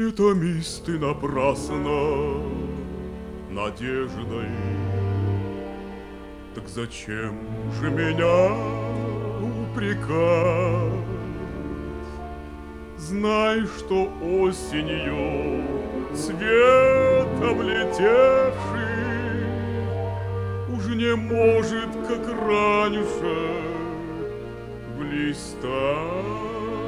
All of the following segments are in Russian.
Не томись ты напрасно надеждой. Так зачем же меня упрекать? Знай, что осенью цвет облетевший уж не может, как раньше, блистать.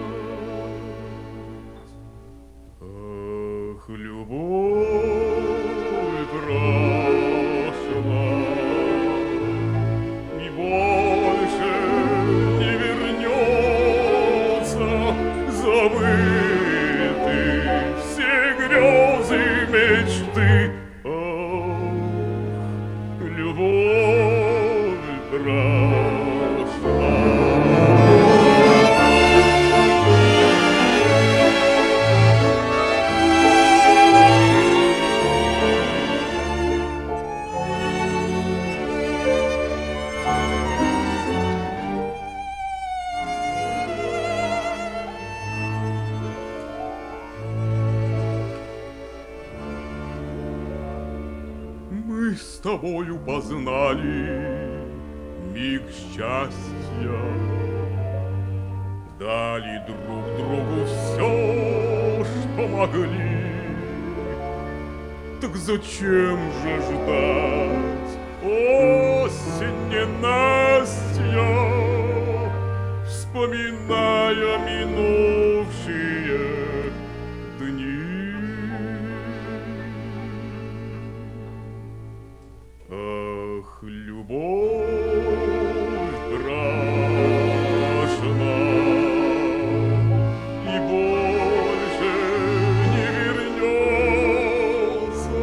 Ах, любовь прошла и больше не вернется, забыты все грезы, мечты. Ах, любовь прошла. Мы с тобою познали миг счастья, дали друг другу все, что могли. Так зачем же ждать осень ненастья, вспоминая минувшие дни? Ах, любовь прошла и больше не вернется,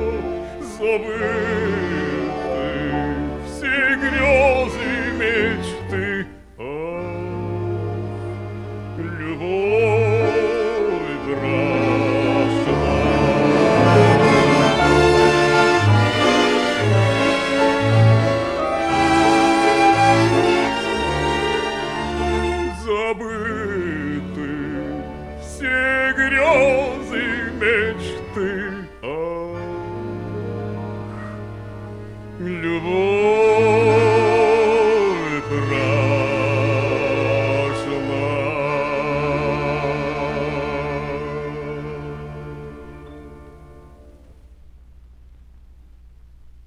забыты все грезы, мечты. Ах, любовь прошла. Забыты все грезы, мечты. Ах, любовь.